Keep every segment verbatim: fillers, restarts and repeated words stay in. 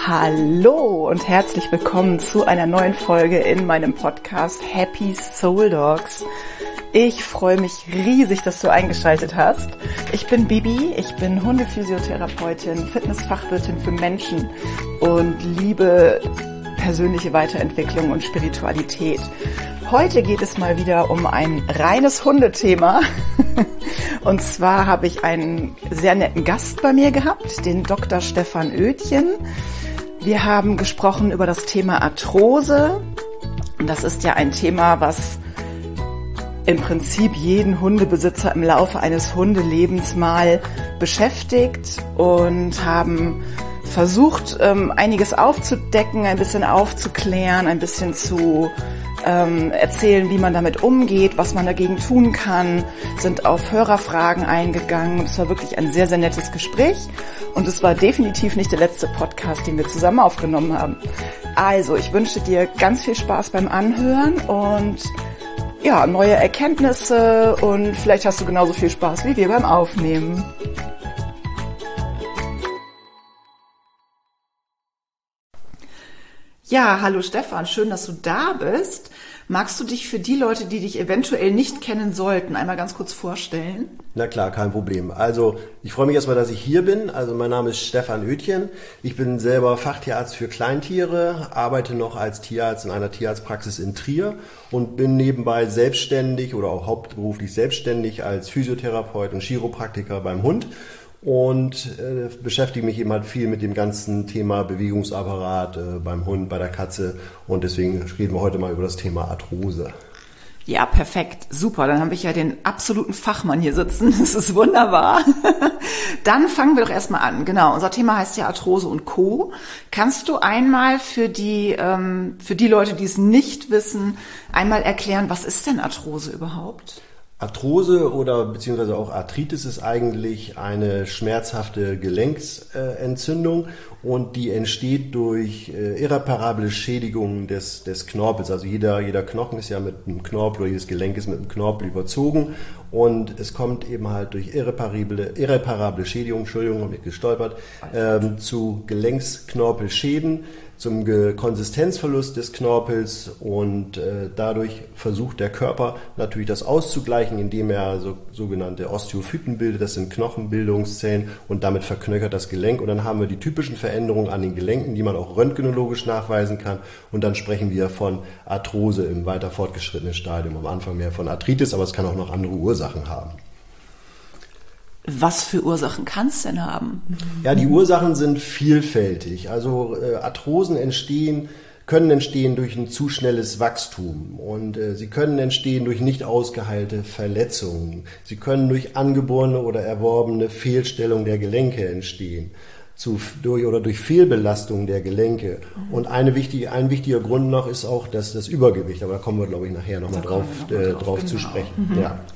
Hallo und herzlich willkommen zu einer neuen Folge in meinem Podcast Happy Soul Dogs. Ich freue mich riesig, dass du eingeschaltet hast. Ich bin Bibi, ich bin Hundephysiotherapeutin, Fitnessfachwirtin für Menschen und liebe persönliche Weiterentwicklung und Spiritualität. Heute geht es mal wieder um ein reines Hundethema. Und zwar habe ich einen sehr netten Gast bei mir gehabt, den Doktor Stefan Oetjen. Wir haben gesprochen über das Thema Arthrose. Und das ist ja ein Thema, was im Prinzip jeden Hundebesitzer im Laufe eines Hundelebens mal beschäftigt, und haben versucht, ähm, einiges aufzudecken, ein bisschen aufzuklären, ein bisschen zu ähm, erzählen, wie man damit umgeht, was man dagegen tun kann, sind auf Hörerfragen eingegangen. Es war wirklich ein sehr, sehr nettes Gespräch, und es war definitiv nicht der letzte Podcast, den wir zusammen aufgenommen haben. Also, ich wünsche dir ganz viel Spaß beim Anhören und ja, neue Erkenntnisse, und vielleicht hast du genauso viel Spaß wie wir beim Aufnehmen. Ja, hallo Stefan, schön, dass du da bist. Magst du dich für die Leute, die dich eventuell nicht kennen sollten, einmal ganz kurz vorstellen? Na klar, kein Problem. Also ich freue mich erstmal, dass ich hier bin. Also mein Name ist Stefan Oetjen. Ich bin selber Fachtierarzt für Kleintiere, arbeite noch als Tierarzt in einer Tierarztpraxis in Trier und bin nebenbei selbstständig oder auch hauptberuflich selbstständig als Physiotherapeut und Chiropraktiker beim Hund. Und äh, beschäftige mich eben halt viel mit dem ganzen Thema Bewegungsapparat äh, beim Hund, bei der Katze. Und deswegen reden wir heute mal über das Thema Arthrose. Ja, perfekt. Super. Dann habe ich ja den absoluten Fachmann hier sitzen. Das ist wunderbar. Dann fangen wir doch erstmal an. Genau, unser Thema heißt ja Arthrose und Co. Kannst du einmal für die, ähm, für die Leute, die es nicht wissen, einmal erklären, was ist denn Arthrose überhaupt? Arthrose oder beziehungsweise auch Arthritis ist eigentlich eine schmerzhafte Gelenksentzündung, und die entsteht durch äh, irreparable Schädigungen des, des Knorpels. Also jeder, jeder Knochen ist ja mit einem Knorpel, oder jedes Gelenk ist mit einem Knorpel überzogen, und es kommt eben halt durch irreparable, irreparable Schädigungen, Entschuldigung, habe ich gestolpert, ähm, zu Gelenksknorpelschäden, zum Konsistenzverlust des Knorpels, und äh, dadurch versucht der Körper natürlich das auszugleichen, indem er so, sogenannte Osteophyten bildet, das sind Knochenbildungszellen, und damit verknöchert das Gelenk, und dann haben wir die typischen Veränderungen an den Gelenken, die man auch röntgenologisch nachweisen kann, und dann sprechen wir von Arthrose im weiter fortgeschrittenen Stadium, am Anfang mehr von Arthritis, aber es kann auch noch andere Ursachen haben. Was für Ursachen kann es denn haben? Ja, die Ursachen sind vielfältig. Also äh, Arthrosen entstehen, können entstehen durch ein zu schnelles Wachstum, und äh, sie können entstehen durch nicht ausgeheilte Verletzungen. Sie können durch angeborene oder erworbene Fehlstellung der Gelenke entstehen. Zu, durch, oder durch Fehlbelastung der Gelenke. Und eine wichtige, ein wichtiger Grund noch ist auch das, das Übergewicht. Aber da kommen wir, glaube ich, nachher nochmal drauf, noch mal drauf, äh, drauf genau. zu sprechen. Mhm. Ja.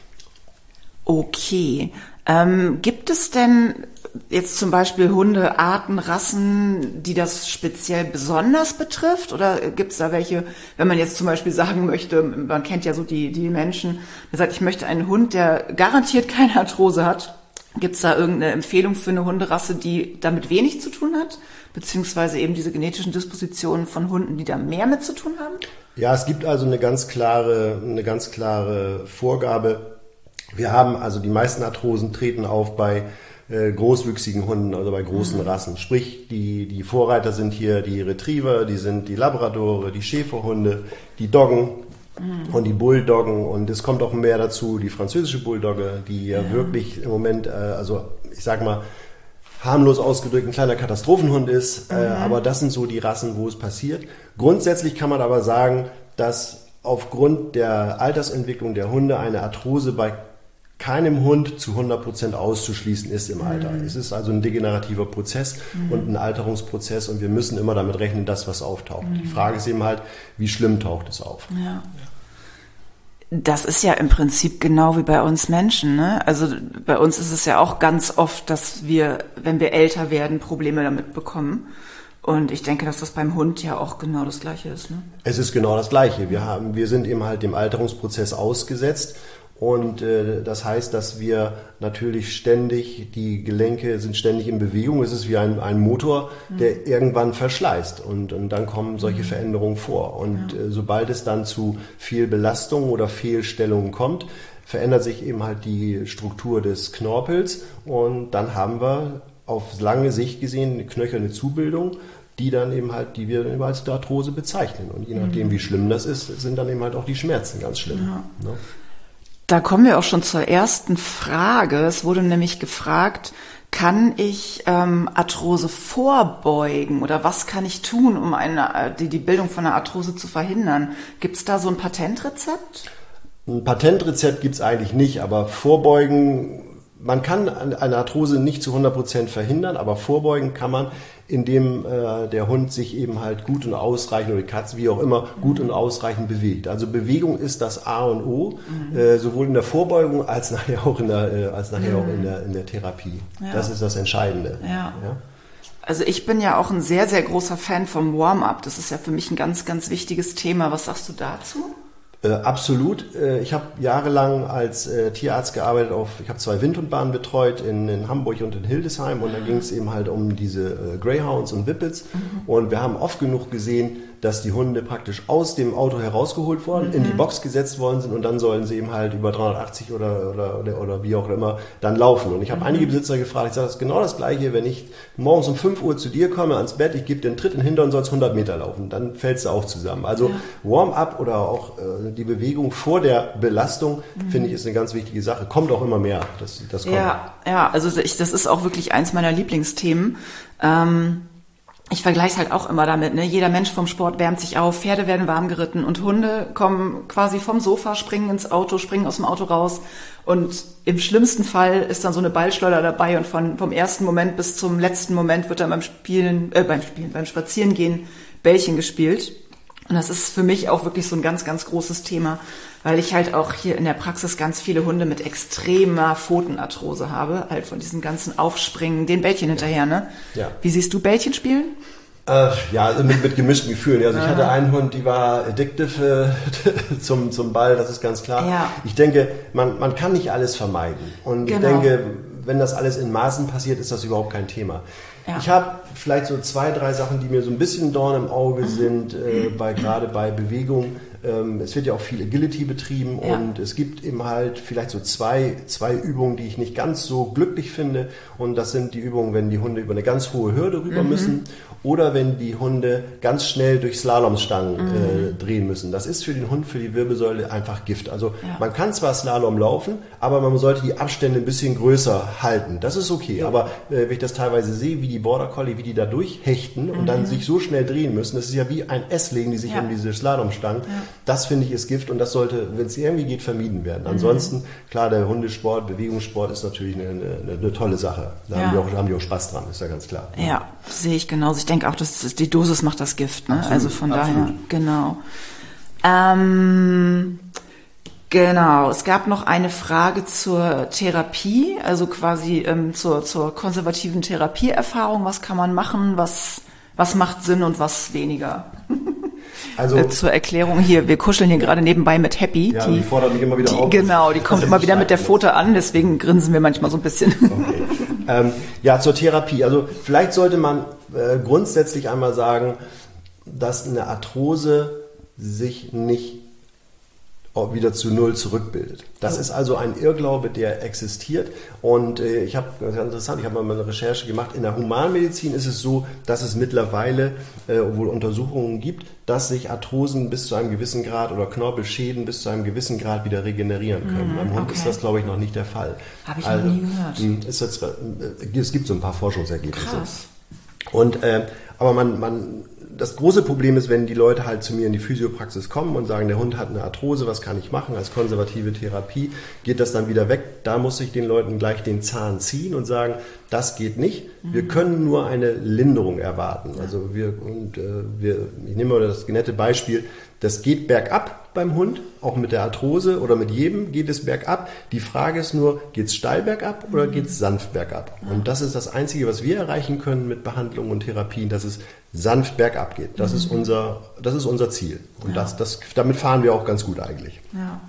Okay. Ähm, gibt es denn jetzt zum Beispiel Hunde, Arten, Rassen, die das speziell besonders betrifft? Oder gibt es da welche, wenn man jetzt zum Beispiel sagen möchte, man kennt ja so die, die Menschen, der sagt, ich möchte einen Hund, der garantiert keine Arthrose hat. Gibt es da irgendeine Empfehlung für eine Hunderasse, die damit wenig zu tun hat? Beziehungsweise eben diese genetischen Dispositionen von Hunden, die da mehr mit zu tun haben? Ja, es gibt also eine ganz klare, eine ganz klare Vorgabe. Wir haben also die meisten Arthrosen treten auf bei äh, großwüchsigen Hunden, also bei großen mhm. Rassen. Sprich, die, die Vorreiter sind hier die Retriever, die sind die Labradore, die Schäferhunde, die Doggen mhm. und die Bulldoggen. Und es kommt auch mehr dazu, die französische Bulldogge, die ja, ja wirklich im Moment, äh, also ich sag mal, harmlos ausgedrückt ein kleiner Katastrophenhund ist. Mhm. Äh, aber das sind so die Rassen, wo es passiert. Grundsätzlich kann man aber sagen, dass aufgrund der Altersentwicklung der Hunde eine Arthrose bei keinem Hund zu hundert Prozent auszuschließen ist im Alter. Mhm. Es ist also ein degenerativer Prozess mhm. und ein Alterungsprozess, und wir müssen immer damit rechnen, dass was auftaucht. Mhm. Die Frage ist eben halt, wie schlimm taucht es auf? Ja. Das ist ja im Prinzip genau wie bei uns Menschen, ne? Also bei uns ist es ja auch ganz oft, dass wir, wenn wir älter werden, Probleme damit bekommen. Und ich denke, dass das beim Hund ja auch genau das Gleiche ist, ne? Es ist genau das Gleiche. Wir haben, wir sind eben halt dem Alterungsprozess ausgesetzt. Und äh, das heißt, dass wir natürlich ständig, die Gelenke sind ständig in Bewegung. Es ist wie ein, ein Motor, der mhm. irgendwann verschleißt. Und, und dann kommen solche mhm. Veränderungen vor. Und ja. äh, sobald es dann zu Fehlbelastungen oder Fehlstellungen kommt, verändert sich eben halt die Struktur des Knorpels. Und dann haben wir auf lange Sicht gesehen eine knöcherne Zubildung, die dann eben halt, die wir als Arthrose bezeichnen. Und je nachdem, mhm. wie schlimm das ist, sind dann eben halt auch die Schmerzen ganz schlimm. Ja. Ne? Da kommen wir auch schon zur ersten Frage. Es wurde nämlich gefragt, kann ich ähm, Arthrose vorbeugen oder was kann ich tun, um eine, die, die Bildung von einer Arthrose zu verhindern? Gibt es da so ein Patentrezept? Ein Patentrezept gibt es eigentlich nicht, aber vorbeugen, man kann eine Arthrose nicht zu hundert Prozent verhindern, aber vorbeugen kann man, indem äh, der Hund sich eben halt gut und ausreichend, oder die Katze, wie auch immer, gut und ausreichend bewegt. Also Bewegung ist das A und O, mhm. äh, sowohl in der Vorbeugung als nachher auch in der, äh, als nachher mhm. auch in der, in der Therapie. Ja. Das ist das Entscheidende. Ja. Ja? Also ich bin ja auch ein sehr, sehr großer Fan vom Warm-up. Das ist ja für mich ein ganz, ganz wichtiges Thema. Was sagst du dazu? Äh, absolut. Äh, ich habe jahrelang als äh, Tierarzt gearbeitet. Auf, ich habe zwei Windhundbahnen betreut in, in Hamburg und in Hildesheim und da ging es eben halt um diese äh, Greyhounds und Whippets mhm. und wir haben oft genug gesehen, dass die Hunde praktisch aus dem Auto herausgeholt wurden, mhm. in die Box gesetzt worden sind und dann sollen sie eben halt über dreihundertachtzig oder, oder, oder, oder wie auch immer dann laufen. Und ich habe mhm. einige Besitzer gefragt, ich sage, das ist genau das Gleiche, wenn ich morgens um fünf Uhr zu dir komme, ans Bett, ich gebe dir einen Tritt in den Hintern, sollst hundert Meter laufen, dann fällst du auch zusammen. Also ja. Warm-up oder auch äh, die Bewegung vor der Belastung, mhm. finde ich, ist eine ganz wichtige Sache. Kommt auch immer mehr, das, das kommt. Ja, ja, also ich, das ist auch wirklich eins meiner Lieblingsthemen. Ähm Ich vergleiche es halt auch immer damit, ne? Jeder Mensch vom Sport wärmt sich auf, Pferde werden warm geritten und Hunde kommen quasi vom Sofa, springen ins Auto, springen aus dem Auto raus und im schlimmsten Fall ist dann so eine Ballschleuder dabei und von, vom ersten Moment bis zum letzten Moment wird dann beim Spielen, äh, beim Spielen, beim Spazierengehen Bällchen gespielt. Und das ist für mich auch wirklich so ein ganz, ganz großes Thema, weil ich halt auch hier in der Praxis ganz viele Hunde mit extremer Pfotenarthrose habe, halt von diesem ganzen Aufspringen, den Bällchen hinterher, ne? Ja. Wie siehst du Bällchen spielen? Äh, ja, also mit, mit gemischten Gefühlen. Also ich Aha. hatte einen Hund, die war addictive äh, zum, zum Ball, das ist ganz klar. Ja. Ich denke, man, man kann nicht alles vermeiden. Und genau. ich denke, wenn das alles in Maßen passiert, ist das überhaupt kein Thema. Ja. Ich habe vielleicht so zwei, drei Sachen, die mir so ein bisschen Dorn im Auge sind, äh, bei, gerade bei Bewegung. Ähm, es wird ja auch viel Agility betrieben ja. und es gibt eben halt vielleicht so zwei, zwei Übungen, die ich nicht ganz so glücklich finde. Und das sind die Übungen, wenn die Hunde über eine ganz hohe Hürde rüber mhm. müssen oder wenn die Hunde ganz schnell durch Slalomstangen mhm. äh, drehen müssen. Das ist für den Hund, für die Wirbelsäule einfach Gift. Also ja. man kann zwar Slalom laufen, aber man sollte die Abstände ein bisschen größer halten. Das ist okay. Ja. Aber äh, wenn ich das teilweise sehe, wie die Border Collie, wie die da durchhechten und mhm. dann sich so schnell drehen müssen, das ist ja wie ein S legen die sich ja. um diese Slalomstangen. Ja. Das finde ich ist Gift und das sollte, wenn es irgendwie geht, vermieden werden. Mhm. Ansonsten, klar, der Hundesport, Bewegungssport ist natürlich eine, eine, eine tolle Sache. Da ja. haben, die auch, haben die auch Spaß dran, ist ja ganz klar. Ja, sehe ich genauso. Ich denke auch, dass die Dosis macht das Gift. Ne? Absolut, also von absolut. daher, genau. Ähm, genau, es gab noch eine Frage zur Therapie, also quasi ähm, zur, zur konservativen Therapieerfahrung. Was kann man machen, was, was macht Sinn und was weniger? Also, äh, zur Erklärung hier, wir kuscheln hier gerade nebenbei mit Happy. Ja, die, die fordert mich immer wieder die, auf. Genau, die kommt immer wieder mit der Pfote an, deswegen grinsen wir manchmal so ein bisschen. Okay. ähm, ja, zur Therapie. Also vielleicht sollte man äh, grundsätzlich einmal sagen, dass eine Arthrose sich nicht wieder zu Null zurückbildet. Das ist also ein Irrglaube, der existiert und äh, ich habe, das ist ganz interessant, ich habe mal eine Recherche gemacht, in der Humanmedizin ist es so, dass es mittlerweile äh, wohl Untersuchungen gibt, dass sich Arthrosen bis zu einem gewissen Grad oder Knorpelschäden bis zu einem gewissen Grad wieder regenerieren können. Mm, Beim Hund okay. ist das, glaube ich, noch nicht der Fall. Habe ich also, noch nie gehört. Ist jetzt, äh, es gibt so ein paar Forschungsergebnisse. Krass. Und, äh, aber man, man das große Problem ist, wenn die Leute halt zu mir in die Physiopraxis kommen und sagen, der Hund hat eine Arthrose, was kann ich machen als konservative Therapie, geht das dann wieder weg. Da muss ich den Leuten gleich den Zahn ziehen und sagen, das geht nicht. Wir können nur eine Linderung erwarten. Also wir, und, äh, wir, ich nehme mal das nette Beispiel, das geht bergab beim Hund, auch mit der Arthrose oder mit jedem geht es bergab. Die Frage ist nur, geht es steil bergab oder geht es sanft bergab? Und das ist das Einzige, was wir erreichen können mit Behandlung und Therapien, dass es sanft bergab geht. Das ist unser, das ist unser Ziel. Und ja. das, das, damit fahren wir auch ganz gut eigentlich. Ja.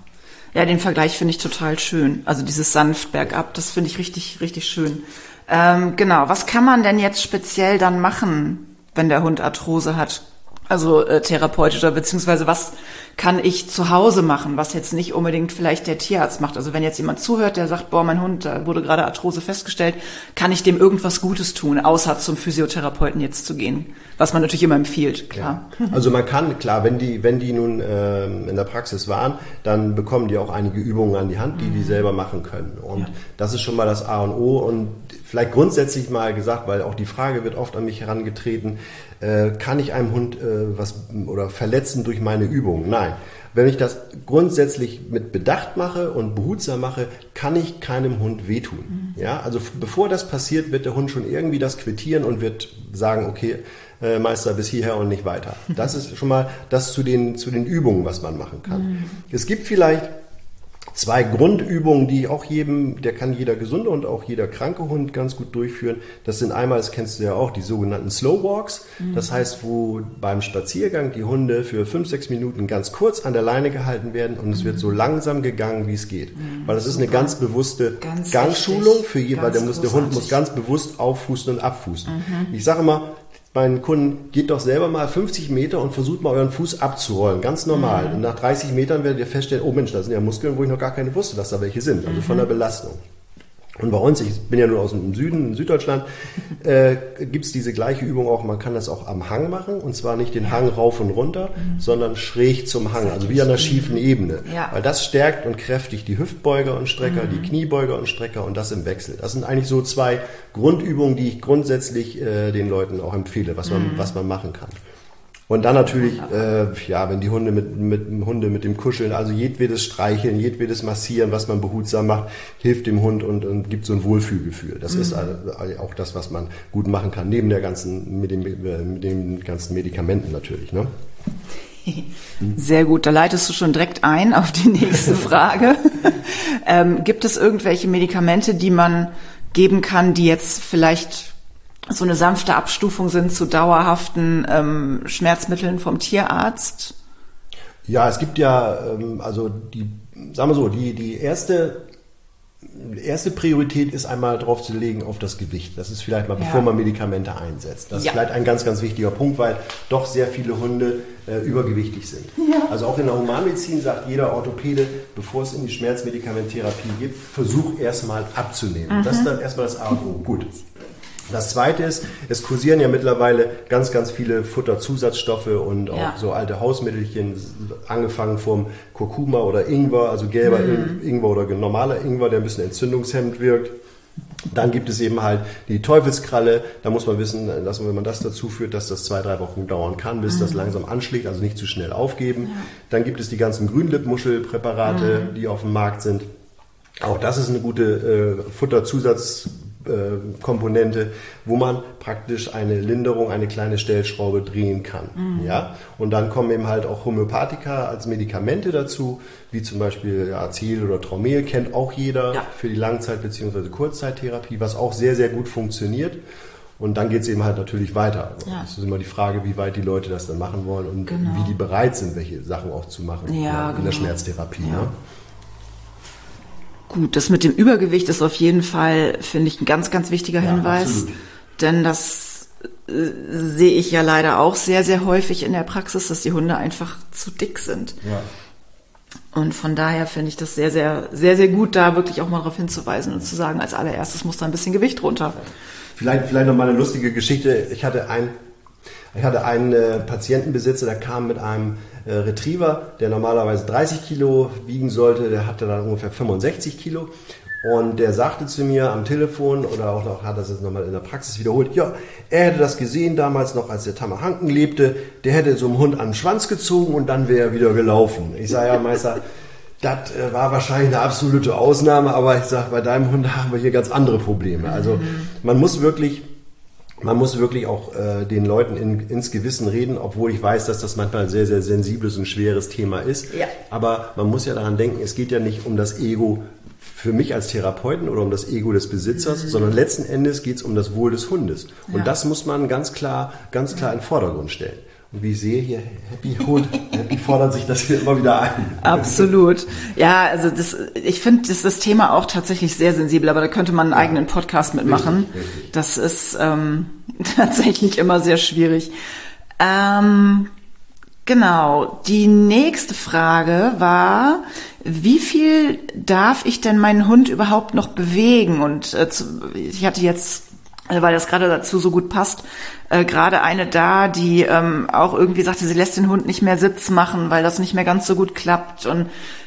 Ja, den Vergleich finde ich total schön. Also dieses sanft bergab, das finde ich richtig, richtig schön. Ähm, genau, was kann man denn jetzt speziell dann machen, wenn der Hund Arthrose hat? Also äh, therapeutischer, beziehungsweise was kann ich zu Hause machen, was jetzt nicht unbedingt vielleicht der Tierarzt macht? Also wenn jetzt jemand zuhört, der sagt, boah, mein Hund, da wurde gerade Arthrose festgestellt, kann ich dem irgendwas Gutes tun, außer zum Physiotherapeuten jetzt zu gehen? Was man natürlich immer empfiehlt, klar. Ja. Also man kann, klar, wenn die, wenn die nun äh, in der Praxis waren, dann bekommen die auch einige Übungen an die Hand, die die selber machen können. Und ja. das ist schon mal das A und O. Und vielleicht grundsätzlich mal gesagt, weil auch die Frage wird oft an mich herangetreten, äh, kann ich einem Hund äh, was oder verletzen durch meine Übungen? Nein. Wenn ich das grundsätzlich mit Bedacht mache und behutsam mache, kann ich keinem Hund wehtun. Mhm. Ja, also bevor das passiert, wird der Hund schon irgendwie das quittieren und wird sagen, okay, äh, Meister, bis hierher und nicht weiter. Das ist schon mal das zu den, zu den Übungen, was man machen kann. Mhm. Es gibt vielleicht zwei Grundübungen, die auch jedem, der kann jeder gesunde und auch jeder kranke Hund ganz gut durchführen. Das sind einmal, das kennst du ja auch, die sogenannten Slow Walks. Mhm. Das heißt, wo beim Spaziergang die Hunde für fünf, sechs Minuten ganz kurz an der Leine gehalten werden und es mhm. wird so langsam gegangen, wie es geht. Mhm. Weil das ist eine ganz bewusste ganz Gangschulung für jeden, weil der, muss, der Hund muss ganz bewusst auffußen und abfußen. Mhm. Ich sage immer, meinen Kunden, geht doch selber mal fünfzig Meter und versucht mal euren Fuß abzurollen, ganz normal. Mhm. Und nach dreißig Metern werdet ihr feststellen, oh Mensch, da sind ja Muskeln, wo ich noch gar keine wusste, dass da welche sind, also mhm. von der Belastung. Und bei uns, ich bin ja nur aus dem Süden, in Süddeutschland, äh, gibt's diese gleiche Übung auch, man kann das auch am Hang machen, und zwar nicht den Hang rauf und runter, mhm. sondern schräg zum Hang, also wie an einer schiefen Ebene. Ja. Weil das stärkt und kräftigt die Hüftbeuger und Strecker, mhm. die Kniebeuger und Strecker, und das im Wechsel. Das sind eigentlich so zwei Grundübungen, die ich grundsätzlich äh, den Leuten auch empfehle, was man, mhm. was man machen kann. Und dann natürlich, äh, ja, wenn die Hunde mit, mit Hunde mit dem Kuscheln, also jedwedes Streicheln, jedwedes Massieren, was man behutsam macht, hilft dem Hund und, und gibt so ein Wohlfühlgefühl. Das mhm. ist also auch das, was man gut machen kann, neben der ganzen, mit, dem, mit den ganzen Medikamenten natürlich, ne? Sehr gut, da leitest du schon direkt ein auf die nächste Frage. ähm, gibt es irgendwelche Medikamente, die man geben kann, die jetzt vielleicht so eine sanfte Abstufung sind zu dauerhaften ähm, Schmerzmitteln vom Tierarzt? Ja, es gibt ja, ähm, also die, sagen wir so, die, die erste, erste Priorität ist einmal drauf zu legen auf das Gewicht. Das ist vielleicht mal, ja. bevor man Medikamente einsetzt. Das ja. ist vielleicht ein ganz, ganz wichtiger Punkt, weil doch sehr viele Hunde äh, übergewichtig sind. Ja. Also auch in der Humanmedizin sagt jeder Orthopäde, bevor es in die Schmerzmedikamenttherapie geht, versuch erstmal abzunehmen. Mhm. Das ist dann erstmal das A und O. Gut. Das Zweite ist, es kursieren ja mittlerweile ganz, ganz viele Futterzusatzstoffe und auch ja. so alte Hausmittelchen, angefangen vom Kurkuma oder Ingwer, also gelber mhm. Ingwer oder normaler Ingwer, der ein bisschen entzündungshemmend wirkt. Dann gibt es eben halt die Teufelskralle, da muss man wissen, dass wenn man das dazu führt, dass das zwei, drei Wochen dauern kann, bis mhm. das langsam anschlägt, also nicht zu schnell aufgeben. Ja. Dann gibt es die ganzen Grünlippmuschelpräparate, mhm. die auf dem Markt sind. Auch das ist eine gute äh, Futterzusatz Komponente, wo man praktisch eine Linderung, eine kleine Stellschraube drehen kann. Mhm. Ja? Und dann kommen eben halt auch Homöopathika als Medikamente dazu, wie zum Beispiel Acetyl oder Traumel, kennt auch jeder ja. für die Langzeit- bzw. Kurzzeittherapie, was auch sehr, sehr gut funktioniert. Und dann geht es eben halt natürlich weiter. Ja. Es ist immer die Frage, wie weit die Leute das dann machen wollen und genau. wie die bereit sind, welche Sachen auch zu machen ja, in genau. der Schmerztherapie. Ja. Ne? Gut, das mit dem Übergewicht ist auf jeden Fall, finde ich, ein ganz, ganz wichtiger ja, Hinweis. Absolut. Denn das äh, sehe ich ja leider auch sehr, sehr häufig in der Praxis, dass die Hunde einfach zu dick sind. Ja. Und von daher finde ich das sehr, sehr, sehr, sehr gut, da wirklich auch mal darauf hinzuweisen und zu sagen, als allererstes muss da ein bisschen Gewicht runter. Vielleicht, vielleicht noch mal eine lustige Geschichte. Ich hatte ein Ich hatte einen äh, Patientenbesitzer, der kam mit einem äh, Retriever, der normalerweise dreißig Kilo wiegen sollte, der hatte dann ungefähr fünfundsechzig Kilo, und der sagte zu mir am Telefon, oder auch noch hat er das jetzt nochmal in der Praxis wiederholt, ja, er hätte das gesehen damals noch, als der Tamahanken lebte, der hätte so einem Hund an den Schwanz gezogen und dann wäre er wieder gelaufen. Ich sage, ja, Meister, das äh, war wahrscheinlich eine absolute Ausnahme, aber ich sage, bei deinem Hund haben wir hier ganz andere Probleme. Also man muss wirklich Man muss wirklich auch äh, den Leuten in, ins Gewissen reden, obwohl ich weiß, dass das manchmal ein sehr, sehr sensibles und schweres Thema ist. Ja. Aber man muss ja daran denken, es geht ja nicht um das Ego für mich als Therapeuten oder um das Ego des Besitzers, mhm. sondern letzten Endes geht es um das Wohl des Hundes. Und ja. das muss man ganz klar, ganz klar in den Vordergrund stellen. Und wie ich sehe hier, Happy Hund, Happy fordert sich das hier immer wieder ein. Absolut. Ja, also das, ich finde das, das Thema auch tatsächlich sehr sensibel, aber da könnte man einen ja. eigenen Podcast mitmachen. Richtig, richtig. Das ist ähm, tatsächlich immer sehr schwierig. Ähm, genau. Die nächste Frage war, wie viel darf ich denn meinen Hund überhaupt noch bewegen? Und äh, ich hatte jetzt, weil das gerade dazu so gut passt, äh, gerade eine da, die ähm, auch irgendwie sagte, sie lässt den Hund nicht mehr Sitz machen, weil das nicht mehr ganz so gut klappt. Und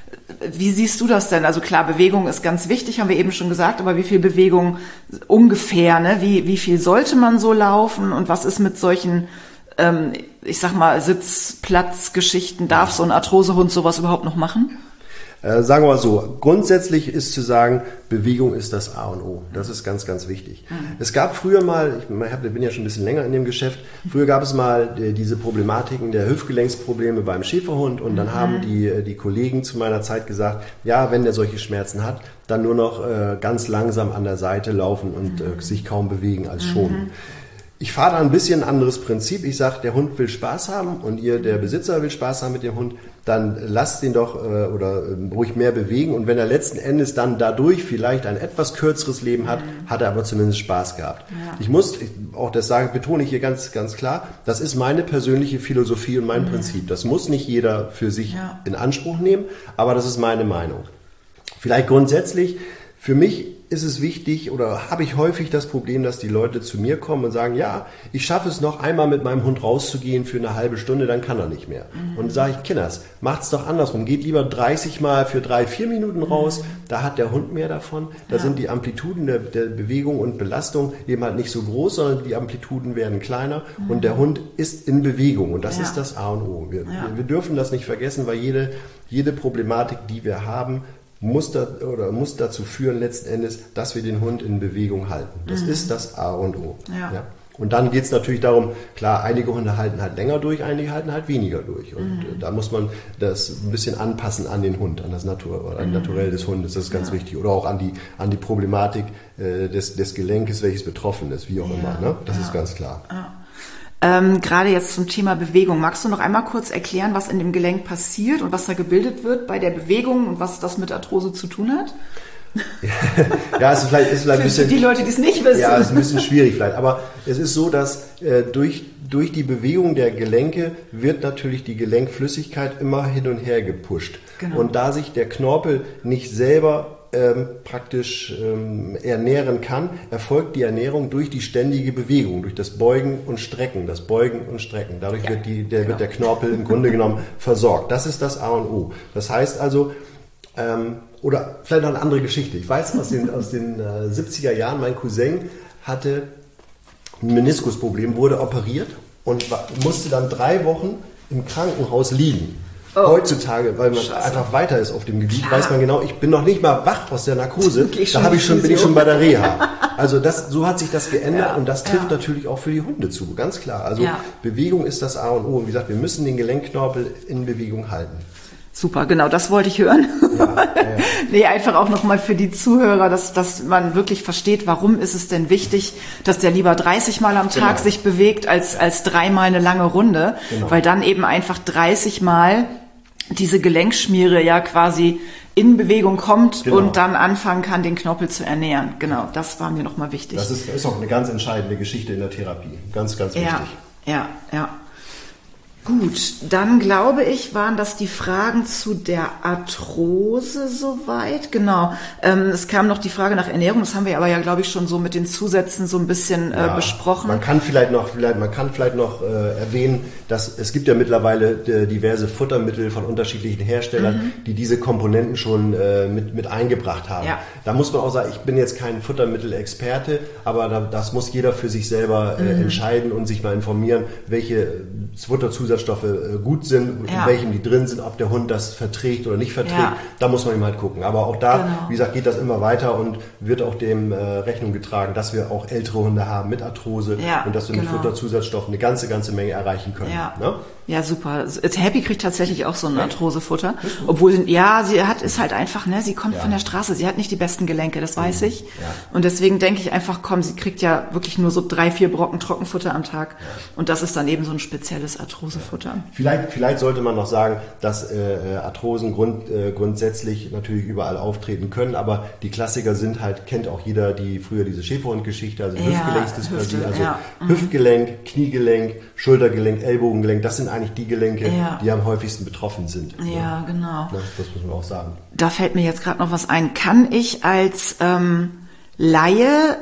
wie siehst du das denn? Also klar, Bewegung ist ganz wichtig, haben wir eben schon gesagt, aber wie viel Bewegung ungefähr, ne? Wie, wie viel sollte man so laufen und was ist mit solchen, ähm, ich sag mal, Sitzplatzgeschichten? Darf so ein Arthrosehund sowas überhaupt noch machen? Äh, sagen wir mal so, grundsätzlich ist zu sagen, Bewegung ist das A und O. Das ist ganz, ganz wichtig. Mhm. Es gab früher mal, ich hab, bin ja schon ein bisschen länger in dem Geschäft, früher gab es mal äh, diese Problematiken der Hüftgelenksprobleme beim Schäferhund und dann mhm. haben die, die Kollegen zu meiner Zeit gesagt, ja, wenn der solche Schmerzen hat, dann nur noch äh, ganz langsam an der Seite laufen und mhm. äh, sich kaum bewegen als schonen. Mhm. Ich fahre da ein bisschen ein anderes Prinzip. Ich sage, der Hund will Spaß haben und ihr, der Besitzer, will Spaß haben mit dem Hund, dann lasst ihn doch äh, oder äh, ruhig mehr bewegen. Und wenn er letzten Endes dann dadurch vielleicht ein etwas kürzeres Leben hat, mhm. hat er aber zumindest Spaß gehabt. Ja. Ich muss, ich, auch das sage, betone ich hier ganz, ganz klar, das ist meine persönliche Philosophie und mein mhm. Prinzip. Das muss nicht jeder für sich ja. in Anspruch nehmen, aber das ist meine Meinung. Vielleicht grundsätzlich, für mich ist es wichtig oder habe ich häufig das Problem, dass die Leute zu mir kommen und sagen, ja, ich schaffe es noch einmal mit meinem Hund rauszugehen für eine halbe Stunde, dann kann er nicht mehr. Mhm. Und sage ich, Kinders, macht's doch andersrum. Geht lieber dreißig Mal für drei, vier Minuten raus, mhm. da hat der Hund mehr davon. Da ja. sind die Amplituden der, der Bewegung und Belastung eben halt nicht so groß, sondern die Amplituden werden kleiner mhm. und der Hund ist in Bewegung und das ja. ist das A und O. Wir, ja. wir dürfen das nicht vergessen, weil jede, jede Problematik, die wir haben, muss, da, oder muss dazu führen, letzten Endes, dass wir den Hund in Bewegung halten. Das mhm. ist das A und O. Ja. Ja. Und dann geht es natürlich darum, klar, einige Hunde halten halt länger durch, einige halten halt weniger durch. Und mhm. da muss man das ein bisschen anpassen an den Hund, an das Natur, oder an mhm. Naturell des Hundes, das ist ganz ja. wichtig. Oder auch an die, an die Problematik äh, des, des Gelenkes, welches betroffen ist, wie auch ja. immer. Ne? Das ja. ist ganz klar. Ja. Ähm, gerade jetzt zum Thema Bewegung. Magst du noch einmal kurz erklären, was in dem Gelenk passiert und was da gebildet wird bei der Bewegung und was das mit Arthrose zu tun hat? Ja, es ist vielleicht, ist vielleicht ein bisschen... Für die Leute, die es nicht wissen. Ja, es ist ein bisschen schwierig vielleicht. Aber es ist so, dass äh, durch, durch die Bewegung der Gelenke wird natürlich die Gelenkflüssigkeit immer hin und her gepusht. Genau. Und da sich der Knorpel nicht selber Ähm, praktisch ähm, ernähren kann, erfolgt die Ernährung durch die ständige Bewegung, durch das Beugen und Strecken, das Beugen und Strecken. Dadurch ja, wird, die, der, genau. wird der Knorpel im Grunde genommen versorgt. Das ist das A und O. Das heißt also, ähm, oder vielleicht noch eine andere Geschichte. Ich weiß aus den, aus den äh, siebziger Jahren, mein Cousin hatte ein Meniskusproblem, wurde operiert und war, musste dann drei Wochen im Krankenhaus liegen. Oh. Heutzutage, weil man Scheiße. einfach weiter ist auf dem Gebiet, Klar. weiß man genau, ich bin noch nicht mal wach aus der Narkose, da habe ich schon, bin ich schon bei der Reha. Also das, so hat sich das geändert ja. und das trifft ja. natürlich auch für die Hunde zu, ganz klar. Also ja. Bewegung ist das A und O und wie gesagt, wir müssen den Gelenkknorpel in Bewegung halten. Super, genau, das wollte ich hören. Ja, ja. Nee, einfach auch nochmal für die Zuhörer, dass, dass man wirklich versteht, warum ist es denn wichtig, dass der lieber dreißig Mal am Tag genau. sich bewegt, als, als dreimal eine lange Runde, genau. weil dann eben einfach dreißig Mal diese Gelenkschmiere ja quasi in Bewegung kommt genau. und dann anfangen kann, den Knorpel zu ernähren. Genau, das war mir nochmal wichtig. Das ist, ist auch eine ganz entscheidende Geschichte in der Therapie. Ganz, ganz wichtig. Ja, ja, ja. Gut, dann glaube ich, waren das die Fragen zu der Arthrose soweit. Genau. Ähm, es kam noch die Frage nach Ernährung. Das haben wir aber ja, glaube ich, schon so mit den Zusätzen so ein bisschen äh, ja, besprochen. Man kann vielleicht noch, vielleicht, man kann vielleicht noch äh, erwähnen, dass es gibt ja mittlerweile äh, diverse Futtermittel von unterschiedlichen Herstellern, mhm. die diese Komponenten schon äh, mit, mit eingebracht haben. Ja. Da muss man auch sagen, ich bin jetzt kein Futtermittelexperte, aber da, das muss jeder für sich selber äh, mhm. entscheiden und sich mal informieren, welche Futterzusätze Zusatzstoffe äh, gut sind, ja. in welchem die drin sind, ob der Hund das verträgt oder nicht verträgt, ja. da muss man ihm halt gucken. Aber auch da, genau. wie gesagt, geht das immer weiter und wird auch dem äh, Rechnung getragen, dass wir auch ältere Hunde haben mit Arthrose ja, und dass wir genau. mit Futterzusatzstoffen eine ganze, ganze Menge erreichen können. Ja. Ne? Ja, super. Happy kriegt tatsächlich auch so ein Arthrosefutter. Obwohl, ja, sie hat, ist halt einfach, ne, sie kommt ja. von der Straße, sie hat nicht die besten Gelenke, das weiß ich. Ja. Und deswegen denke ich einfach, komm, sie kriegt ja wirklich nur so drei, vier Brocken Trockenfutter am Tag. Ja. Und das ist dann eben so ein spezielles Arthrosefutter. Ja. Vielleicht, vielleicht sollte man noch sagen, dass äh, Arthrosen grund, äh, grundsätzlich natürlich überall auftreten können, aber die Klassiker sind halt, kennt auch jeder, die früher diese Schäferhund-Geschichte, also ja, Hüftgelenksdysplasie, Hüfte, also ja. Hüftgelenk, Kniegelenk, Schultergelenk, Ellbogengelenk, das sind eigentlich die Gelenke, ja. die am häufigsten betroffen sind. Ja, ja. genau. Ja, das muss man auch sagen. Da fällt mir jetzt gerade noch was ein. Kann ich als ähm, Laie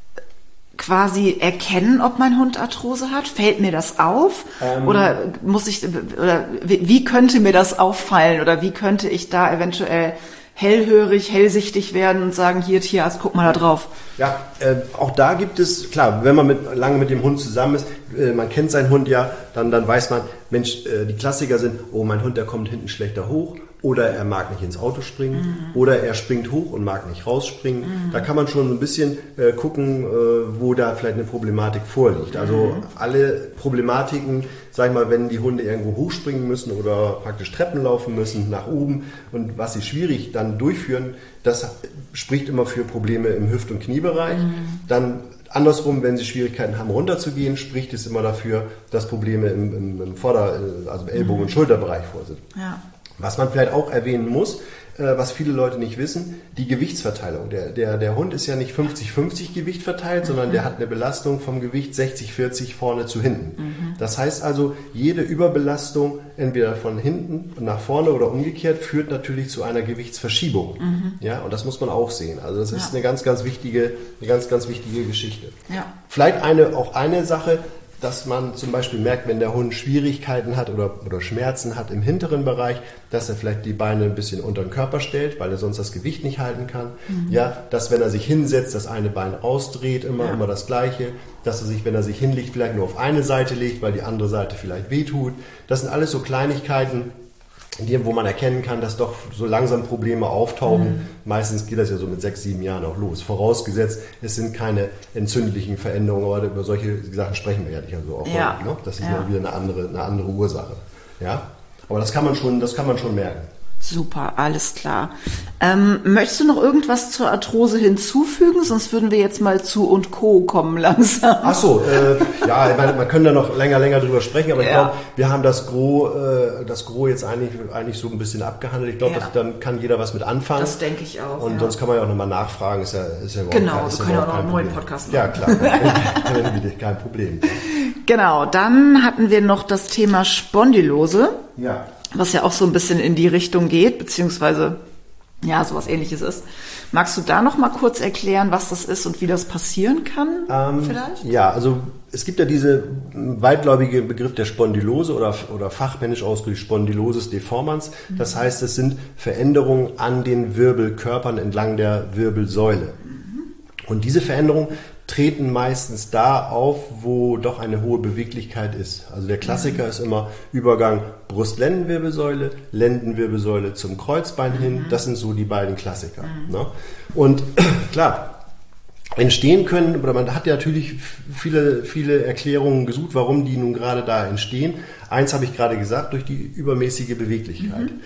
quasi erkennen, ob mein Hund Arthrose hat? Fällt mir das auf? Ähm, oder muss ich, oder wie, wie könnte mir das auffallen? Oder wie könnte ich da eventuell hellhörig, hellsichtig werden und sagen, hier Tierarzt, guck mal da drauf. Ja, äh, auch da gibt es, klar, wenn man mit, lange mit dem Hund zusammen ist, äh, man kennt seinen Hund ja, dann, dann weiß man, Mensch, äh, die Klassiker sind, oh, mein Hund, der kommt hinten schlechter hoch, oder er mag nicht ins Auto springen, mhm. oder er springt hoch und mag nicht rausspringen. Mhm. Da kann man schon ein bisschen äh, gucken, äh, wo da vielleicht eine Problematik vorliegt. Also mhm. alle Problematiken, sag ich mal, wenn die Hunde irgendwo hochspringen müssen oder praktisch Treppen laufen müssen nach oben und was sie schwierig dann durchführen, das spricht immer für Probleme im Hüft- und Kniebereich. Mhm. Dann andersrum, wenn sie Schwierigkeiten haben, runterzugehen, spricht es immer dafür, dass Probleme im, im, im Vorder-, also im Ellbogen- mhm. und Schulterbereich vor sind. Ja. Was man vielleicht auch erwähnen muss, äh, was viele Leute nicht wissen, die Gewichtsverteilung. Der, der, der Hund ist ja nicht fünfzig fünfzig Gewicht verteilt, mhm. sondern der hat eine Belastung vom Gewicht sechzig vierzig vorne zu hinten. Mhm. Das heißt also, jede Überbelastung, entweder von hinten nach vorne oder umgekehrt, führt natürlich zu einer Gewichtsverschiebung. Mhm. Ja, und das muss man auch sehen. Also das ist ja. eine ganz, ganz wichtige, eine ganz, ganz wichtige Geschichte. Ja. Vielleicht eine, auch eine Sache, dass man zum Beispiel merkt, wenn der Hund Schwierigkeiten hat oder, oder Schmerzen hat im hinteren Bereich, dass er vielleicht die Beine ein bisschen unter den Körper stellt, weil er sonst das Gewicht nicht halten kann. Mhm. Ja, dass wenn er sich hinsetzt, das eine Bein ausdreht, immer, ja. immer das Gleiche. Dass er sich, wenn er sich hinlegt, vielleicht nur auf eine Seite legt, weil die andere Seite vielleicht wehtut. Das sind alles so Kleinigkeiten, die, wo man erkennen kann, dass doch so langsam Probleme auftauchen. Mhm. Meistens geht das ja so mit sechs, sieben Jahren auch los. Vorausgesetzt, es sind keine entzündlichen Veränderungen, aber über solche Sachen sprechen wir ja nicht also auch. Ja. Heute, ne? Das ist ja. mal wieder eine andere, eine andere Ursache. Ja? Aber das kann man schon, das kann man schon merken. Super, alles klar. Ähm, möchtest du noch irgendwas zur Arthrose hinzufügen? Sonst würden wir jetzt mal zu und Co. kommen langsam. Ach so, äh, ja, ich meine, man könnte da noch länger, länger drüber sprechen, aber ich ja. glaube, wir haben das Gros, äh, das Gros jetzt eigentlich, eigentlich so ein bisschen abgehandelt. Ich glaube, ja. dann kann jeder was mit anfangen. Das denke ich auch. Und ja. sonst kann man ja auch nochmal nachfragen. Ist ja, ist ja genau, kein, wir können ja auch noch einen neuen Podcast machen. Ja, klar, kein Problem. Genau, dann hatten wir noch das Thema Spondylose. Ja. Was ja auch so ein bisschen in die Richtung geht, beziehungsweise ja, sowas Ähnliches ist. Magst du da noch mal kurz erklären, was das ist und wie das passieren kann ähm, vielleicht? Ja, also es gibt ja diese weitläufige Begriff der Spondylose oder, oder fachmännisch ausgedrückt Spondylosis deformans. Mhm. Das heißt, es sind Veränderungen an den Wirbelkörpern entlang der Wirbelsäule. Mhm. Und diese Veränderungen treten meistens da auf, wo doch eine hohe Beweglichkeit ist. Also der Klassiker mhm. ist immer Übergang Brust-Lendenwirbelsäule, Lendenwirbelsäule zum Kreuzbein mhm. hin. Das sind so die beiden Klassiker. Mhm. Ne? Und klar, entstehen können, oder man hat ja natürlich viele, viele Erklärungen gesucht, warum die nun gerade da entstehen. Eins habe ich gerade gesagt, durch die übermäßige Beweglichkeit. Mhm.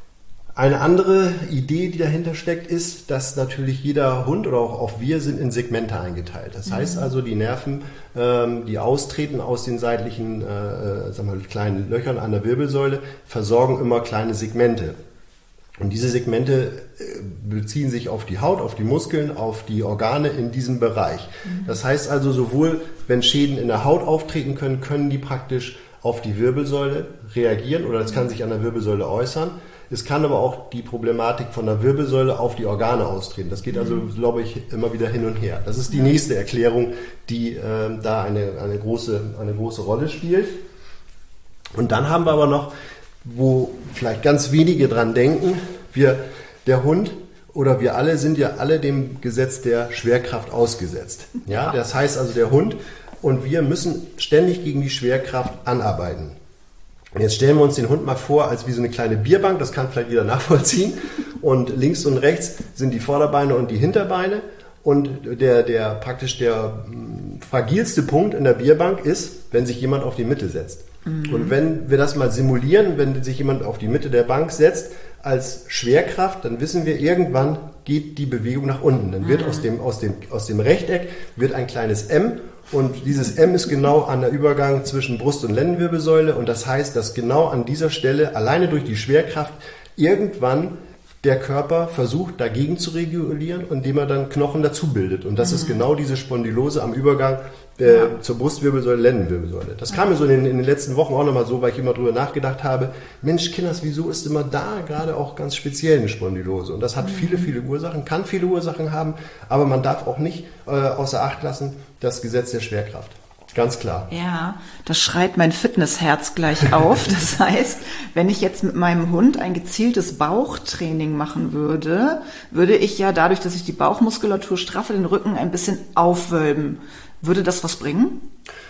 Eine andere Idee, die dahinter steckt, ist, dass natürlich jeder Hund oder auch, auch wir sind in Segmente eingeteilt. Das mhm. heißt also, die Nerven, ähm, die austreten aus den seitlichen äh, sagen wir mal, kleinen Löchern an der Wirbelsäule, versorgen immer kleine Segmente. Und diese Segmente beziehen sich auf die Haut, auf die Muskeln, auf die Organe in diesem Bereich. Mhm. Das heißt also, sowohl wenn Schäden in der Haut auftreten können, können die praktisch auf die Wirbelsäule reagieren oder es kann sich an der Wirbelsäule äußern. Es kann aber auch die Problematik von der Wirbelsäule auf die Organe austreten. Das geht also, glaube ich, immer wieder hin und her. Das ist die nächste Erklärung, die äh, da eine, eine, große, eine große Rolle spielt. Und dann haben wir aber noch, wo vielleicht ganz wenige dran denken, wir, der Hund oder wir alle sind ja alle dem Gesetz der Schwerkraft ausgesetzt. Ja, das heißt also der Hund und wir müssen ständig gegen die Schwerkraft anarbeiten. Und jetzt stellen wir uns den Hund mal vor, als wie so eine kleine Bierbank, das kann vielleicht jeder nachvollziehen. Und links und rechts sind die Vorderbeine und die Hinterbeine. Und der, der praktisch der mh, fragilste Punkt in der Bierbank ist, wenn sich jemand auf die Mitte setzt. Mhm. Und wenn wir das mal simulieren, wenn sich jemand auf die Mitte der Bank setzt, als Schwerkraft, dann wissen wir, irgendwann geht die Bewegung nach unten. Dann wird mhm. aus dem, aus dem, aus dem Rechteck wird ein kleines M. Und dieses M ist genau an der Übergang zwischen Brust- und Lendenwirbelsäule. Und das heißt, dass genau an dieser Stelle, alleine durch die Schwerkraft, irgendwann der Körper versucht, dagegen zu regulieren, indem er dann Knochen dazu bildet. Und das mhm. ist genau diese Spondylose am Übergang äh, ja. zur Brustwirbelsäule, Lendenwirbelsäule. Das kam mir so in den, in den letzten Wochen auch nochmal so, weil ich immer drüber nachgedacht habe, Mensch, Kinders, wieso ist immer da gerade auch ganz speziell eine Spondylose? Und das hat mhm. viele, viele Ursachen, kann viele Ursachen haben, aber man darf auch nicht äh, außer Acht lassen, das Gesetz der Schwerkraft. Ganz klar. Ja, das schreit mein Fitnessherz gleich auf. Das heißt, wenn ich jetzt mit meinem Hund ein gezieltes Bauchtraining machen würde, würde ich ja dadurch, dass ich die Bauchmuskulatur straffe, den Rücken ein bisschen aufwölben. Würde das was bringen?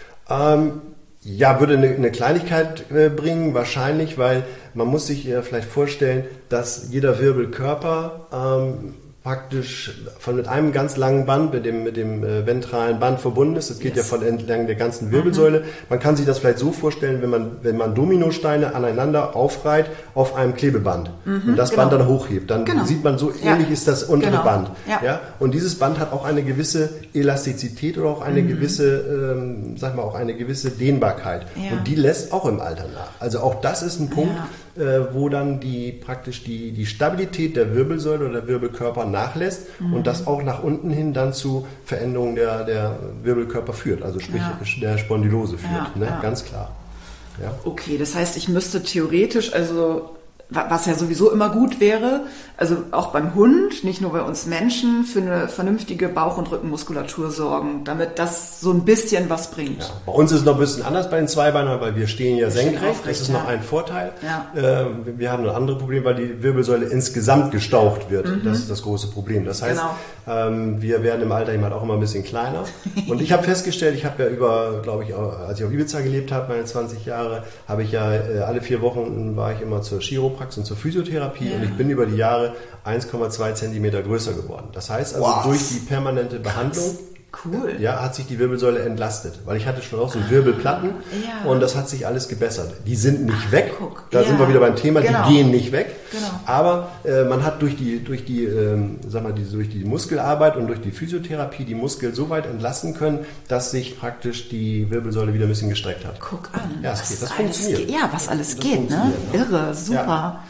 Ähm, ja, würde eine, eine Kleinigkeit äh, bringen, wahrscheinlich, weil man muss sich äh, vielleicht vorstellen, dass jeder Wirbelkörper ähm, praktisch von mit einem ganz langen Band, mit dem, mit dem äh, ventralen Band verbunden ist. Das geht yes. ja von entlang der ganzen Wirbelsäule. Mhm. Man kann sich das vielleicht so vorstellen, wenn man, wenn man Dominosteine aneinander aufreiht auf einem Klebeband mhm, und das genau. Band dann hochhebt. Dann genau. sieht man, so ähnlich ja. ist das untere genau. Band. Ja. Ja? Und dieses Band hat auch eine gewisse Elastizität oder auch eine mhm. gewisse, ähm, sag mal, auch eine gewisse Dehnbarkeit. Ja. Und die lässt auch im Alter nach. Also auch das ist ein Punkt, ja. wo dann die praktisch die, die Stabilität der Wirbelsäule oder der Wirbelkörper nachlässt mhm. und das auch nach unten hin dann zu Veränderungen der, der Wirbelkörper führt, also sprich ja. der Spondylose führt, ja, ne? Ja. Ganz klar. Ja. Okay, das heißt, ich müsste theoretisch, also was ja sowieso immer gut wäre, also auch beim Hund, nicht nur bei uns Menschen, für eine vernünftige Bauch- und Rückenmuskulatur sorgen, damit das so ein bisschen was bringt. Ja. Bei uns ist es noch ein bisschen anders bei den Zweibeinern, weil wir stehen ja wir senkrecht, aufrecht, das ist ja. noch ein Vorteil. Ja. Wir haben ein anderes Problem, weil die Wirbelsäule insgesamt gestaucht wird. Mhm. Das ist das große Problem. Das heißt, genau. wir werden im Alter halt auch immer ein bisschen kleiner. Und ich habe festgestellt, ich habe ja über, glaube ich, als ich auf Ibiza gelebt habe, meine zwanzig Jahre, habe ich ja alle vier Wochen war ich immer zur Chiropraktik und zur Physiotherapie ja. und ich bin über die Jahre eins Komma zwei Zentimeter größer geworden. Das heißt also, wow. durch die permanente Behandlung cool. ja, hat sich die Wirbelsäule entlastet, weil ich hatte schon auch so Wirbelplatten ja. und das hat sich alles gebessert. Die sind nicht Ach, weg, guck. da ja. sind wir wieder beim Thema, genau. die gehen nicht weg, genau. aber äh, man hat durch die, durch, die, ähm, sag mal, die, durch die Muskelarbeit und durch die Physiotherapie die Muskeln so weit entlasten können, dass sich praktisch die Wirbelsäule wieder ein bisschen gestreckt hat. Guck an, ja, das, geht. das funktioniert. Ge- ja, was alles das geht, ne? Irre, super. Ja.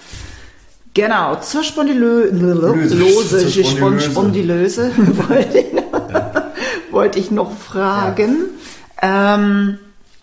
Genau, zur Spondylöse, Lose, Spondylöse wollte ich noch, ja. wollte ich noch fragen. Ja. Ähm,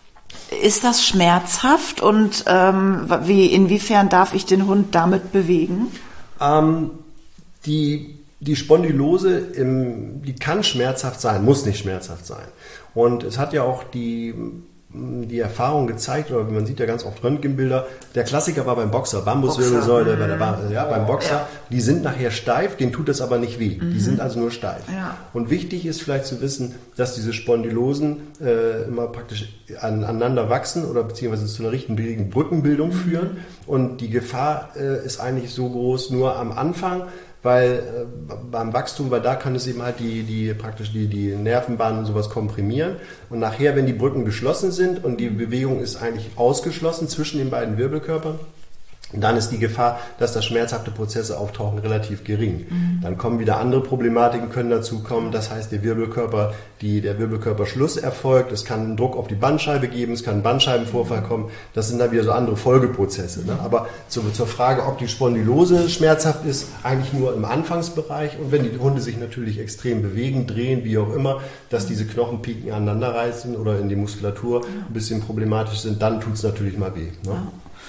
ist das schmerzhaft und ähm, wie, inwiefern darf ich den Hund damit bewegen? Ähm, die, die Spondylose, im, die kann schmerzhaft sein, muss nicht schmerzhaft sein. Und es hat ja auch die... die Erfahrung gezeigt, oder man sieht ja ganz oft Röntgenbilder, der Klassiker war beim Boxer, Bambuswirbelsäule, bei der ba- ja, beim Boxer, ja. die sind nachher steif, denen tut das aber nicht weh, mhm. die sind also nur steif. Ja. Und wichtig ist vielleicht zu wissen, dass diese Spondylosen äh, immer praktisch an, aneinander wachsen oder beziehungsweise zu einer richtigen Brückenbildung mhm. führen und die Gefahr äh, ist eigentlich so groß nur am Anfang, weil äh, beim Wachstum, weil da kann es eben halt die, die praktisch die, die Nervenbahnen und sowas komprimieren und nachher, wenn die Brücken geschlossen sind und die Bewegung ist eigentlich ausgeschlossen zwischen den beiden Wirbelkörpern, dann ist die Gefahr, dass da schmerzhafte Prozesse auftauchen, relativ gering. Mhm. Dann kommen wieder andere Problematiken, können dazu kommen. Das heißt, der Wirbelkörper, die, der Wirbelkörperschluss erfolgt. Es kann einen Druck auf die Bandscheibe geben, es kann ein Bandscheibenvorfall kommen. Das sind dann wieder so andere Folgeprozesse. Ne? Aber zur, zur Frage, ob die Spondylose schmerzhaft ist, eigentlich nur im Anfangsbereich. Und wenn die Hunde sich natürlich extrem bewegen, drehen, wie auch immer, dass diese Knochenpiken aneinander reißen oder in die Muskulatur ein bisschen problematisch sind, dann tut es natürlich mal weh. Ne? Ja.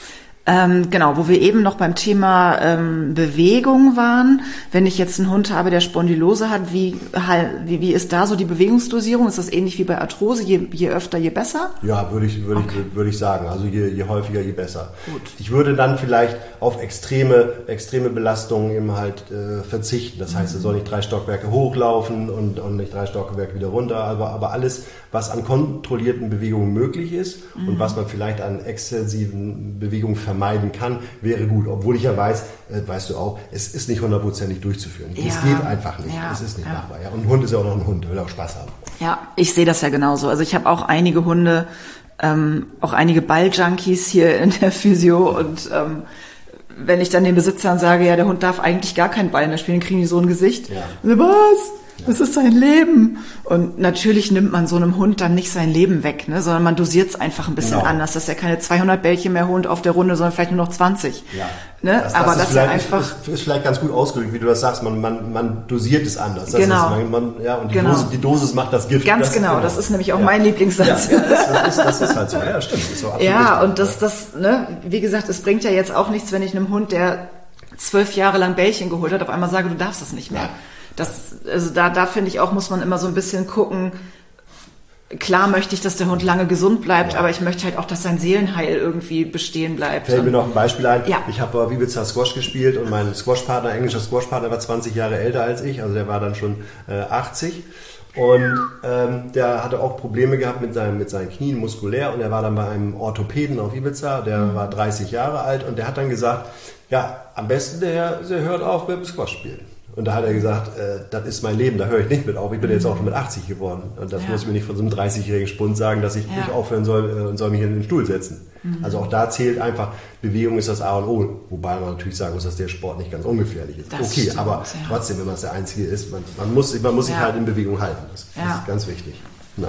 Ähm, genau, wo wir eben noch beim Thema ähm, Bewegung waren. Wenn ich jetzt einen Hund habe, der Spondylose hat, wie, wie, wie ist da so die Bewegungsdosierung? Ist das ähnlich wie bei Arthrose? Je, je öfter, je besser? Ja, würde ich, würde okay. ich, würde ich sagen. Also je, je häufiger, je besser. Gut. Ich würde dann vielleicht auf extreme, extreme Belastungen eben halt äh, verzichten. Das heißt, er soll nicht drei Stockwerke hochlaufen und, und nicht drei Stockwerke wieder runter. Aber, aber alles, was an kontrollierten Bewegungen möglich ist mhm. und was man vielleicht an exzessiven Bewegungen vermeiden kann, wäre gut. Obwohl ich ja weiß, äh, weißt du auch, es ist nicht hundertprozentig durchzuführen. Ja. Es geht einfach nicht. Ja. Es ist nicht ja. machbar. Ja? Und ein Hund ist ja auch noch ein Hund, der will auch Spaß haben. Ja, ich sehe das ja genauso. Also ich habe auch einige Hunde, ähm, auch einige Balljunkies hier in der Physio und ähm, wenn ich dann den Besitzern sage, ja, der Hund darf eigentlich gar keinen Ball mehr spielen, dann kriegen die so ein Gesicht. Ja. Und so, was? Das ist sein Leben. Und natürlich nimmt man so einem Hund dann nicht sein Leben weg, ne, sondern man dosiert es einfach ein bisschen genau. anders. Das ist ja keine zweihundert Bällchen mehr Hund auf der Runde, sondern vielleicht nur noch zwanzig. Ja. Ne? Das, das aber ist das ist einfach ist, ist vielleicht ganz gut ausgedrückt, wie du das sagst. Man, man, man dosiert es anders. Das genau. Ist, man, man, ja, und die, genau. Dosis, die Dosis macht das Gift. Ganz das, genau. genau. Das ist nämlich auch ja. mein Lieblingssatz. Ja, das, ist, das ist halt so. Ja, stimmt. Ist so absolut ja, richtig. und das, das, ne, wie gesagt, es bringt ja jetzt auch nichts, wenn ich einem Hund, der zwölf Jahre lang Bällchen geholt hat, auf einmal sage, du darfst das nicht mehr. Ja. Das, also da, da finde ich auch, muss man immer so ein bisschen gucken. Klar möchte ich, dass der Hund lange gesund bleibt, ja. aber ich möchte halt auch, dass sein Seelenheil irgendwie bestehen bleibt. Fällt mir noch ein Beispiel ein. Ja. Ich habe bei Ibiza Squash gespielt und mein Squashpartner, englischer Squashpartner, war zwanzig Jahre älter als ich, also der war dann schon äh, achtzig. Und ähm, der hatte auch Probleme gehabt mit seinen, mit seinen Knien, muskulär, und er war dann bei einem Orthopäden auf Ibiza, der mhm. war dreißig Jahre alt, und der hat dann gesagt, ja, am besten der, der hört auf mit dem Squash spielen. Und da hat er gesagt, äh, das ist mein Leben, da höre ich nicht mit auf. Ich bin jetzt auch schon mit achtzig geworden. Und das ja. muss ich mir nicht von so einem dreißigjährigen Spund sagen, dass ich ja. nicht aufhören soll äh, und soll mich in den Stuhl setzen. Mhm. Also auch da zählt einfach, Bewegung ist das A und O. Wobei man natürlich sagen muss, dass der Sport nicht ganz ungefährlich ist. Das okay, stimmt, aber ja. trotzdem, wenn man es der Einzige ist, man, man muss, man muss sich ja. halt in Bewegung halten. Das, das ja. ist ganz wichtig. Na.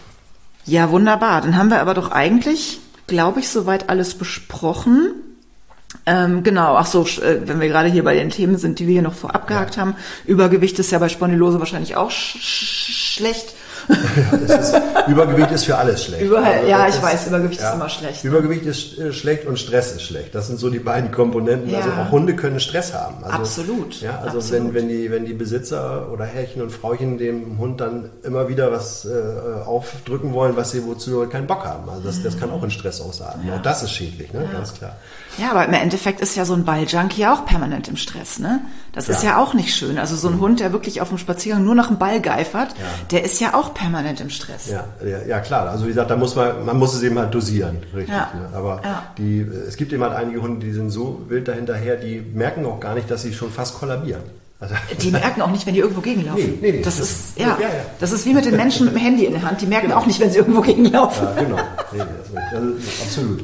Ja, wunderbar. Dann haben wir aber doch eigentlich, glaube ich, soweit alles besprochen. Ähm, genau, ach so, äh, wenn wir gerade hier bei den Themen sind, die wir hier noch vorab gehakt ja. haben. Übergewicht ist ja bei Spondylose wahrscheinlich auch sch- sch- schlecht. Ja, das ist, Übergewicht ist für alles schlecht. Über, also, ja, ich ist, weiß, Übergewicht ja, ist immer schlecht. Übergewicht ist äh, schlecht und Stress ist schlecht. Das sind so die beiden Komponenten. Ja. Also auch Hunde können Stress haben. Also, absolut. Ja, also absolut. Wenn, wenn, die, wenn die Besitzer oder Herrchen und Frauchen dem Hund dann immer wieder was äh, aufdrücken wollen, was sie wozu keinen Bock haben. Also das, das kann auch in Stress ausarten. Ja. Auch das ist schädlich, ne? Ja. Ganz klar. Ja, aber im Endeffekt ist ja so ein Balljunkie auch permanent im Stress, ne? Das ja. ist ja auch nicht schön. Also so ein Hund, der wirklich auf dem Spaziergang nur nach dem Ball geifert, ja. der ist ja auch permanent im Stress. Ja, ja, ja, klar. Also wie gesagt, da muss man, man muss es eben halt dosieren, richtig. Ja. Ne? Aber ja. die, es gibt eben halt einige Hunde, die sind so wild dahinterher, die merken auch gar nicht, dass sie schon fast kollabieren. Also, die merken auch nicht, wenn die irgendwo gegenlaufen. Nee, nee, nee. Das, das ist, ja, ja, ja, das ist wie mit den Menschen mit dem Handy in der Hand. Die merken genau. auch nicht, wenn sie irgendwo gegenlaufen. Ja, genau. Nee, das ist, das ist absolut.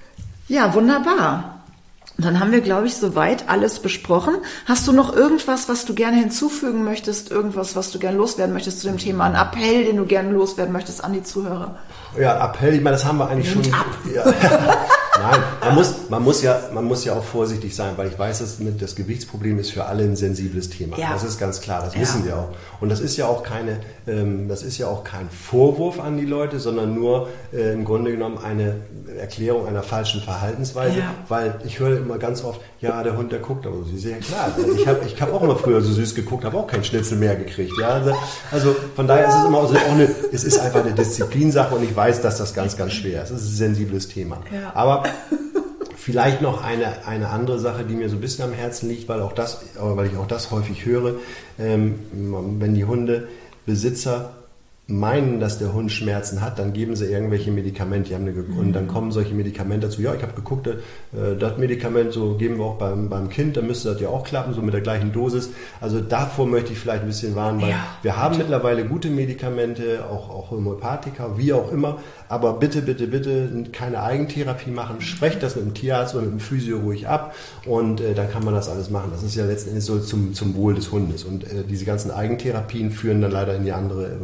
Ja, wunderbar. Und dann haben wir, glaube ich, soweit alles besprochen. Hast du noch irgendwas, was du gerne hinzufügen möchtest? Irgendwas, was du gerne loswerden möchtest zu dem Thema? Ein Appell, den du gerne loswerden möchtest an die Zuhörer? Ja, Appell, ich meine, das haben wir eigentlich Nimmt schon. Ab. Ja. Nein, man muss, man muss ja, man muss ja auch vorsichtig sein, weil ich weiß, dass mit das Gewichtsproblem ist für alle ein sensibles Thema. Ja. Das ist ganz klar, das ja. wissen wir auch. Und das ist ja auch keine, ähm, das ist ja auch kein Vorwurf an die Leute, sondern nur äh, im Grunde genommen eine Erklärung einer falschen Verhaltensweise, ja. weil ich höre immer ganz oft, ja, der Hund, der guckt, aber sie sehr klar. Ich habe, ich habe auch immer früher so süß geguckt, habe auch keinen Schnitzel mehr gekriegt. Ja, also, also von daher ist es immer auch eine, es ist einfach eine Disziplinsache, und ich weiß, dass das ganz, ganz schwer ist. Es ist ein sensibles Thema. Ja. Aber vielleicht noch eine, eine andere Sache, die mir so ein bisschen am Herzen liegt, weil auch das, weil ich auch das häufig höre, ähm, wenn die Hundebesitzer meinen, dass der Hund Schmerzen hat, dann geben sie irgendwelche Medikamente. Die haben eine, mhm. Und dann kommen solche Medikamente dazu. Ja, ich habe geguckt, äh, das Medikament so geben wir auch beim, beim Kind, dann müsste das ja auch klappen, so mit der gleichen Dosis. Also davor möchte ich vielleicht ein bisschen warnen, weil ja. wir haben mittlerweile gute Medikamente, auch, auch Homöopathika, wie auch immer. Aber bitte, bitte, bitte keine Eigentherapie machen. Sprecht das mit dem Tierarzt oder mit dem Physio ruhig ab, und äh, dann kann man das alles machen. Das ist ja letzten Endes so zum, zum Wohl des Hundes. Und äh, diese ganzen Eigentherapien führen dann leider in die andere oder eine, in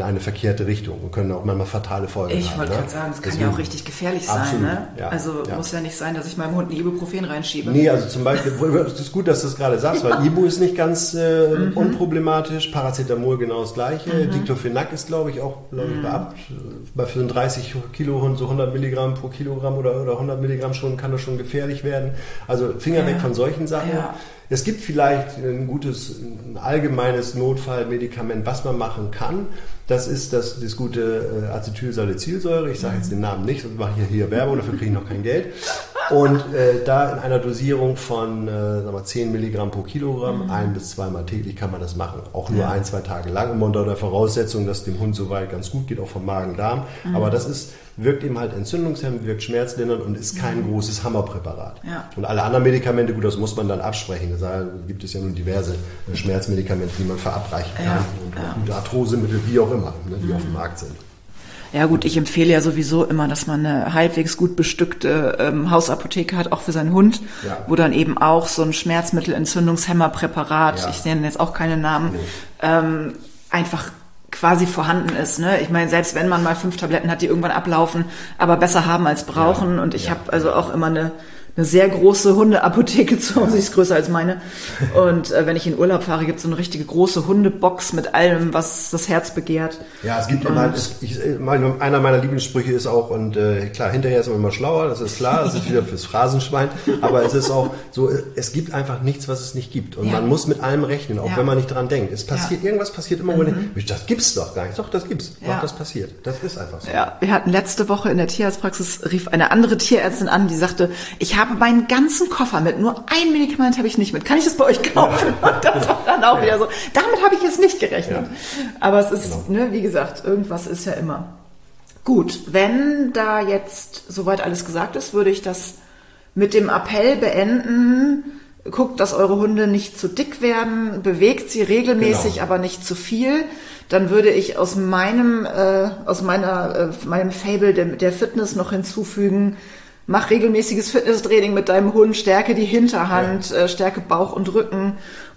in eine verkehrte Richtung und können auch manchmal fatale Folgen ich haben. Ich wollte ne? gerade sagen, das kann Deswegen, ja auch richtig gefährlich absolut, sein. Ne? ja, also ja. muss ja nicht sein, dass ich meinem Hund ein Ibuprofen reinschiebe. Nee, also zum Beispiel, es ist gut, dass du es gerade sagst, weil Ibu ist nicht ganz äh, mhm. unproblematisch, Paracetamol genau das gleiche, mhm. Diclofenac ist glaube ich auch glaube ich, mhm. bei, ab, bei für einen dreißig Kilo Hund so hundert Milligramm pro Kilogramm oder, oder hundert Milligramm schon, kann das schon gefährlich werden. Also Finger ja. weg von solchen Sachen. Ja. Es gibt vielleicht ein gutes, ein allgemeines Notfallmedikament, was man machen kann. Das ist das, das gute Acetylsalicylsäure. Ich sage jetzt den Namen nicht, sonst mache ich hier Werbung, dafür kriege ich noch kein Geld. Und äh, da in einer Dosierung von äh, sagen wir, zehn Milligramm pro Kilogramm, mhm. ein- bis zweimal täglich kann man das machen. Auch nur ja. ein, zwei Tage lang, immer unter der Voraussetzung, dass dem Hund soweit ganz gut geht, auch vom Magen-Darm. Mhm. Aber das ist, wirkt eben halt entzündungshemmend, wirkt schmerzlindernd und ist kein mhm. großes Hammerpräparat. Ja. Und alle anderen Medikamente, gut, das muss man dann absprechen. Da gibt es ja nun diverse äh, Schmerzmedikamente, die man verabreichen kann. Ja. Und, ja. und Arthrosemittel, wie auch immer, ne, die mhm. auf dem Markt sind. Ja gut, ich empfehle ja sowieso immer, dass man eine halbwegs gut bestückte ähm, Hausapotheke hat, auch für seinen Hund, ja. wo dann eben auch so ein Schmerzmittel-Entzündungshemmerpräparat, ja. ich nenne jetzt auch keine Namen, nee. ähm, einfach quasi vorhanden ist. Ne? Ich meine, selbst wenn man mal fünf Tabletten hat, die irgendwann ablaufen, aber besser haben als brauchen. Ja. Und ich ja. habe also auch immer eine eine sehr große Hundeapotheke zu Hause, die ist größer als meine. Und äh, wenn ich in Urlaub fahre, gibt es so eine richtige große Hundebox mit allem, was das Herz begehrt. Ja, es gibt und immer, es, ich, einer meiner Lieblingssprüche ist auch, und äh, klar, hinterher ist man immer schlauer, das ist klar, das ist wieder fürs Phrasenschwein, aber es ist auch so, es gibt einfach nichts, was es nicht gibt. Und ja. man muss mit allem rechnen, auch ja. wenn man nicht dran denkt. Es passiert, ja. irgendwas passiert immer, wo mhm. man, das gibt's doch gar nicht. Doch, das gibt's. Ja. Doch, das passiert. Das ist einfach so. Ja, wir hatten letzte Woche in der Tierarztpraxis, rief eine andere Tierärztin an, die sagte, ich habe meinen ganzen Koffer mit, nur ein Medikament habe ich nicht mit. Kann ich das bei euch kaufen? Ja. Das war dann auch ja. wieder so. Damit habe ich jetzt nicht gerechnet. Ja. Aber es ist, genau. ne, wie gesagt, irgendwas ist ja immer. Gut, wenn da jetzt soweit alles gesagt ist, würde ich das mit dem Appell beenden. Guckt, dass eure Hunde nicht zu dick werden, bewegt sie regelmäßig, genau. aber nicht zu viel. Dann würde ich aus meinem, äh, aus meiner, äh, meinem Fable der, der Fitness noch hinzufügen, mach regelmäßiges Fitnesstraining mit deinem Hund, stärke die Hinterhand, ja. äh, stärke Bauch und Rücken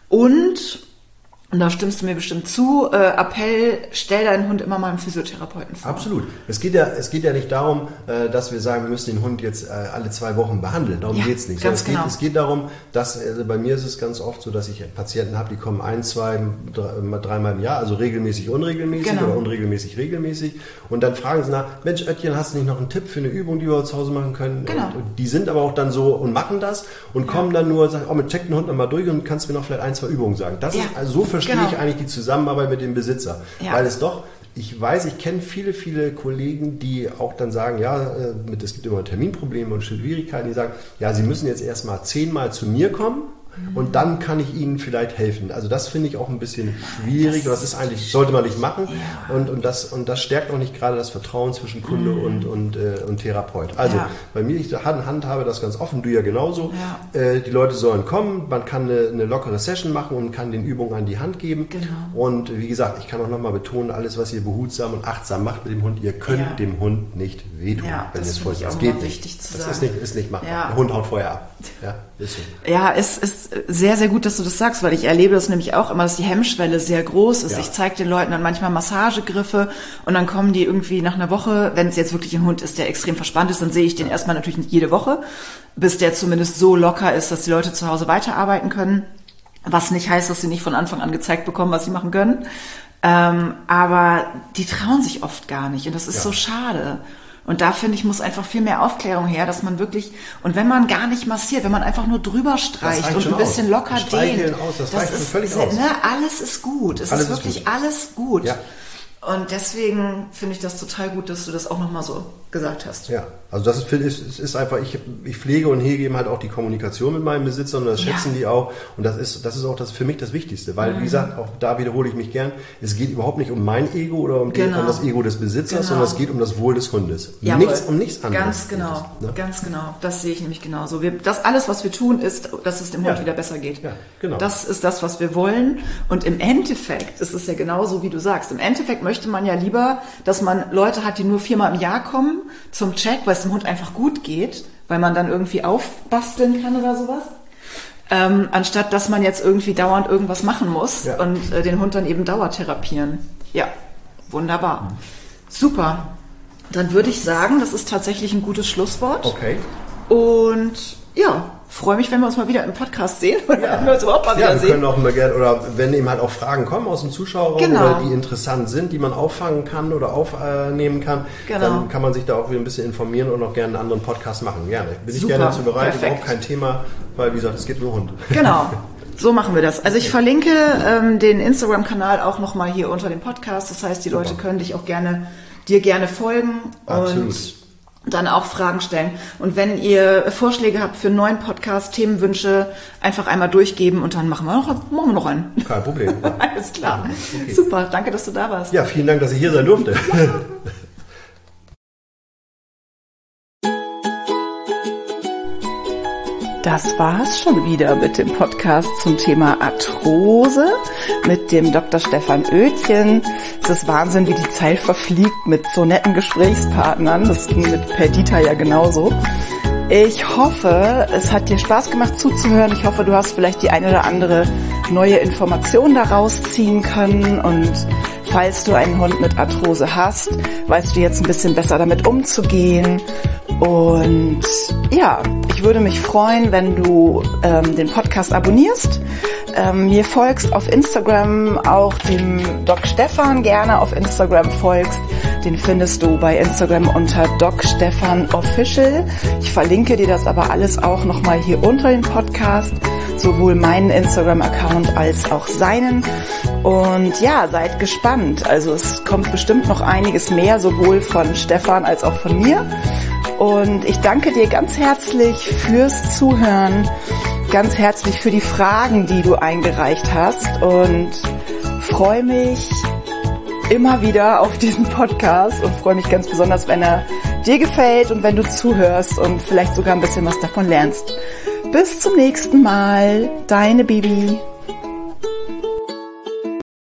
und, und da stimmst du mir bestimmt zu, äh, Appell, stell deinen Hund immer mal einem Physiotherapeuten vor. Absolut. Es geht ja, es geht ja nicht darum, äh, dass wir sagen, wir müssen den Hund jetzt äh, alle zwei Wochen behandeln. Darum ja, geht's nicht. Ganz es, genau. geht, es geht darum, dass, also bei mir ist es ganz oft so, dass ich Patienten habe, die kommen ein, zwei, drei, dreimal im Jahr, also regelmäßig, unregelmäßig genau. oder unregelmäßig, regelmäßig. Und dann fragen sie nach, Mensch, Oetjen, hast du nicht noch einen Tipp für eine Übung, die wir zu Hause machen können? Genau. Und, und die sind aber auch dann so und machen das und ja. kommen dann nur und sagen, oh, check den Hund nochmal durch und kannst mir noch vielleicht ein, zwei Übungen sagen. Das ja. ist, also so verstehe genau. ich eigentlich die Zusammenarbeit mit dem Besitzer. Ja. Weil es doch, ich weiß, ich kenne viele, viele Kollegen, die auch dann sagen, ja, es gibt immer Terminprobleme und Schwierigkeiten, die sagen, ja, sie müssen jetzt erstmal zehnmal zu mir kommen. Und dann kann ich Ihnen vielleicht helfen. Also das finde ich auch ein bisschen schwierig. Das, das ist eigentlich, sollte man nicht machen. Ja. Und, und, das, und das stärkt auch nicht gerade das Vertrauen zwischen Kunde mhm. und, und, äh, und Therapeut. Also ja. bei mir, ich handhabe das ganz offen, du ja genauso. Ja. Äh, die Leute sollen kommen, man kann eine, eine lockere Session machen und kann den Übungen an die Hand geben. Genau. Und wie gesagt, ich kann auch nochmal betonen, alles, was ihr behutsam und achtsam macht mit dem Hund, ihr könnt ja. dem Hund nicht wehtun. Ja, wenn das es voll, ich das auch geht wichtig nicht. Zu das sagen. ist nicht, ist nicht machbar. Ja. Der Hund haut vorher ab. Ja, ist so. Ja, es ist sehr, sehr gut, dass du das sagst, weil ich erlebe das nämlich auch immer, dass die Hemmschwelle sehr groß ist. Ja. Ich zeige den Leuten dann manchmal Massagegriffe und dann kommen die irgendwie nach einer Woche, wenn es jetzt wirklich ein Hund ist, der extrem verspannt ist, dann sehe ich den erstmal natürlich nicht jede Woche, bis der zumindest so locker ist, dass die Leute zu Hause weiterarbeiten können. Was nicht heißt, dass sie nicht von Anfang an gezeigt bekommen, was sie machen können. Ähm, aber die trauen sich oft gar nicht und das ist ja. so schade. Und da, finde ich, muss einfach viel mehr Aufklärung her, dass man wirklich, und wenn man gar nicht massiert, wenn man einfach nur drüber streicht und ein bisschen aus. locker dehnt, aus, das, das reicht ist, völlig aus. Ne, alles ist gut. Es alles ist wirklich ist gut. alles gut. Ja. Und deswegen finde ich das total gut, dass du das auch nochmal so gesagt hast. Ja, also das ist, ist, ist einfach, ich, ich pflege und hege eben halt auch die Kommunikation mit meinen Besitzern und das schätzen ja. die auch. Und das ist, das ist auch das für mich das Wichtigste, weil, mhm. wie gesagt, auch da wiederhole ich mich gern, es geht überhaupt nicht um mein Ego oder um, genau. die, um das Ego des Besitzers, genau. sondern es geht um das Wohl des Hundes. Jawohl. Nichts, um nichts anderes. Ganz genau, ne? ganz genau. Das sehe ich nämlich genauso. Wir, das alles, was wir tun, ist, dass es dem Hund ja. wieder besser geht. Ja, genau. Das ist das, was wir wollen. Und im Endeffekt ist es ja genauso, wie du sagst. Im Endeffekt möchte man ja lieber, dass man Leute hat, die nur viermal im Jahr kommen zum Check, weil es dem Hund einfach gut geht, weil man dann irgendwie aufbasteln kann oder sowas, ähm, anstatt dass man jetzt irgendwie dauernd irgendwas machen muss ja. und äh, den Hund dann eben dauertherapieren. Ja, Wunderbar. Super. Dann würde ich sagen, das ist tatsächlich ein gutes Schlusswort. Okay. Und ja, freue mich, wenn wir uns mal wieder im Podcast sehen. Oder ja. wenn wir uns überhaupt mal ja, wieder wir sehen. können auch mal gerne, oder wenn eben halt auch Fragen kommen aus dem Zuschauerraum, genau. oder die interessant sind, die man auffangen kann oder aufnehmen kann, genau. dann kann man sich da auch wieder ein bisschen informieren und auch gerne einen anderen Podcast machen. Gerne. Bin Super. ich gerne dazu bereit, Perfekt. überhaupt kein Thema, weil wie gesagt, es geht um den Hund. Genau. So machen wir das. Also ich verlinke ähm, den Instagram-Kanal auch nochmal hier unter dem Podcast. Das heißt, die Leute Super. können dich auch gerne, dir gerne folgen. Absolut. Und dann auch Fragen stellen. Und wenn ihr Vorschläge habt für einen neuen Podcast, Themenwünsche, einfach einmal durchgeben und dann machen wir noch, machen wir noch einen. Kein Problem. Ja. Alles klar. Okay. Super, danke, dass du da warst. Ja, vielen Dank, dass ich hier sein durfte. Das war's schon wieder mit dem Podcast zum Thema Arthrose mit dem Doktor Stefan Oetjen. Es ist Wahnsinn, wie die Zeit verfliegt mit so netten Gesprächspartnern. Das ging mit Perdita ja genauso. Ich hoffe, es hat dir Spaß gemacht zuzuhören. Ich hoffe, du hast vielleicht die eine oder andere neue Information daraus ziehen können. Und falls du einen Hund mit Arthrose hast, weißt du jetzt ein bisschen besser damit umzugehen. Und ja, ich würde mich freuen, wenn du ähm, den Podcast abonnierst, ähm, mir folgst auf Instagram, auch dem Doc Stefan gerne auf Instagram folgst. Den findest du bei Instagram unter Doc Stefan Official. Ich verlinke dir das aber alles auch nochmal hier unter dem Podcast, sowohl meinen Instagram-Account als auch seinen. Und ja, seid gespannt. Also es kommt bestimmt noch einiges mehr, sowohl von Stefan als auch von mir. Und ich danke dir ganz herzlich fürs Zuhören, ganz herzlich für die Fragen, die du eingereicht hast und freue mich immer wieder auf diesen Podcast und freue mich ganz besonders, wenn er dir gefällt und wenn du zuhörst und vielleicht sogar ein bisschen was davon lernst. Bis zum nächsten Mal, deine Bibi.